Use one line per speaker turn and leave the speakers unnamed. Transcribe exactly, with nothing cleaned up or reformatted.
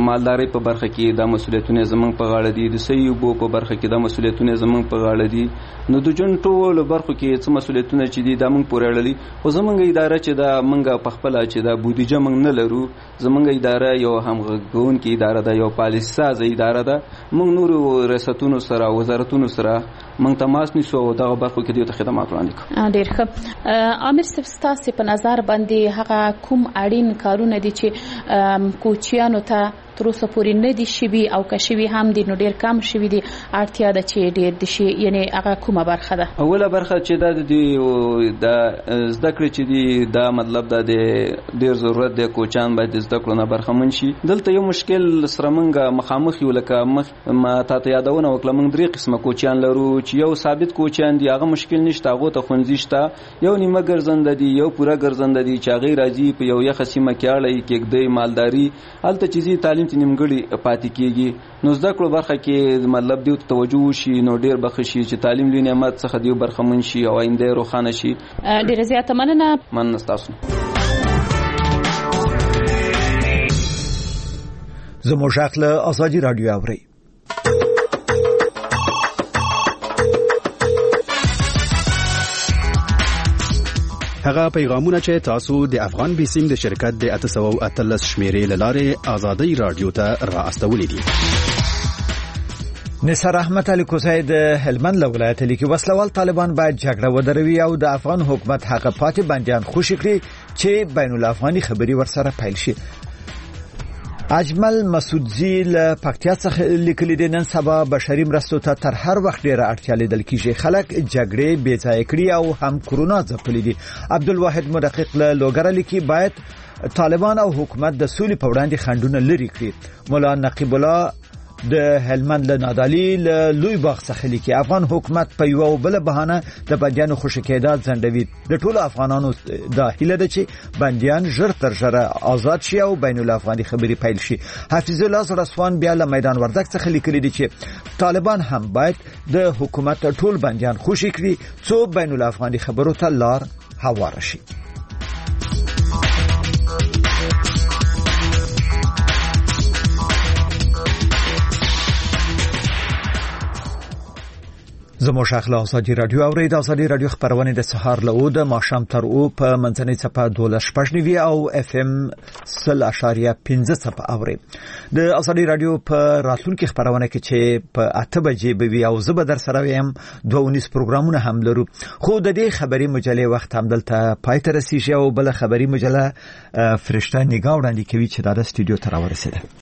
مالداري په برخه کې دا مسولیتونه زمونږ په غاړه دي، د صحیح اوبو په برخه کې دا مسولیتونه زمونږ په غاړه دي. نو د جون ټولو برخو کې څه مسولیتونه چې دي دا موږ پورې اړه لري. خو زمونږ اداره چې دا موږ په خپله چې دا بودیجه موږ نه لرو، زمونږ اداره یو همغږونکې اداره ده، یو پالیسي سازه اداره ده. موږ نورو ریاستونو سره وزارتونو سره موږ تماس نیسو او دغه برخو کې دوی ته خدمات وړاندې کوو.
ډېر ښه. عامر صاحب، ستاسې په نظر باندې هغه کوم اړین کارونه دي چې کوچیانو ته تر اوسه پورې نه دي شوي او که شوي هم دي نو ډېر کم شوي دي، اړتیا ده چې ډېر دي شي، یعنې هغه کومه برخه ده؟
اوله برخه چې دا د د زده کړې چې دي دا مطلب دا د ډېر ضرورت دی کوچیان باید د زده کړو نه برخمن شي. دلته یو مشکل سره موږ مخامخ یو، لکه مخ ما تا ته یادونه وکړه، موږ درې قسمه کوچیان لرو چې یو ثابت کوچیان دي، هغه مشکل نشته، هغو ته ښوونځي شته. یو نیمه ګرځنده دي، یو پوره ګرځنده دي چې هغې راځي په یو یخه سیمه کې اړی کېږدۍ مالداري، هلته چې ځي تعلیم ته نیمګړي پاتې کېږي. نو زده کړو برخه کې مطلب دیو ته توجه وشي نو ډېر به ښه شي چې تعلیم لوی نعمت څخه دیو برخمن شي او آینده یې روښانه شي.
ډېره زیاته مننه.
مننه ستاسو.
زموږ غږ له ازادي راډیو اورئ.
هغه پیغامونه چې تاسو د افغان بیسیم د شرکت د اته سوه او اتلس شمیرې له لارې ازادي راډیو ته را استولې دي.
نثار احمد علي کوزی د هلمند له ولایت لیکي وسلوال طالبان باید جګړه ودروي او د افغان حکومت هغه پاتې بندیان خوشي کړي چې بین الافغاني خبري ورسره پیل شي. اجمل مسعودزی له پکتیا څخه لیکلي دي نن سبا بشري مرستو ته تر هر وخت ډیره اړتیا لیدل کیږي. خلک جګړې بې ځای کړي او هم کرونا ځپلي دي. عبدالواحد مدقق له لوګر لیکي باید طالبان او حکومت د سولې په وړاندې خنډونه لري کړي. مولا نقیب الله د هلمند له نادعلي له لوی باغ څخه لیکي افغان حکومت په یو بل بهانه د بندیانو خوشی کېدا ځنډوي. د ټولو افغانانو د هیله ده چې بندیان ژر تر ژره آزاد شي او بین الافغاني خبري پیل شي. حفیظ الله زړسوان بیا له میدان وردګ څخه لیکلي دي چې طالبان هم باید د حکومت ټول بندیان خوشی کړي څو بین الافغاني خبرو ته لار هواره شي. زموږ اخلا ازادي رادیو اورید. ازادي رادیو خبرونه د سهار له او د ماښام تر او په منځنۍ څپه دولس شپږ نوي او اف ام سل اشاریه پنځه څپه اورید. د ازادي رادیو په راتلونکي خبرونه کې چې په اته بجې به وي او زه به در سره ویم دوه ونیز پروګرامونه هم لرو. خو د دې خبري مجلې وخت هم دلته پای ته رسیږي او بل خبري مجله فرشته نگاه وړاندې کوي چې دا د استودیو ته راورسېده.